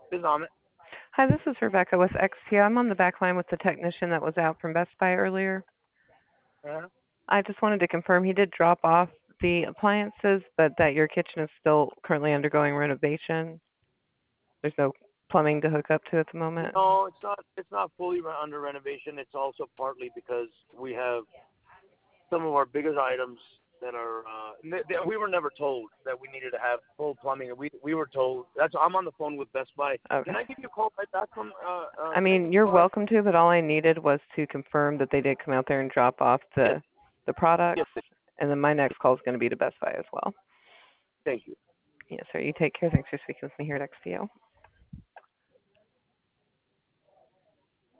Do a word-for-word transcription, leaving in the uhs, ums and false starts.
This is Amit. Hi, this is Rebecca with X T. I'm on the back line with the technician that was out from Best Buy earlier. Uh, I just wanted to confirm he did drop off the appliances, but that your kitchen is still currently undergoing renovation. There's no plumbing to hook up to at the moment. no, it's not. It's not fully re- under renovation. It's also partly because we have some of our biggest items that are. Uh, th- th- we were never told that we needed to have full plumbing. We we were told. That's. I'm on the phone with Best Buy. Okay. Can I give you a call right back from? Uh, uh, I can I give mean, you a you're call right? welcome to, but all I needed was to confirm that they did come out there and drop off Yes. the the products, Yes. and then my next call is going to be to Best Buy as well. Thank you. Yes, sir. You take care. Thanks for speaking with me here at X T O.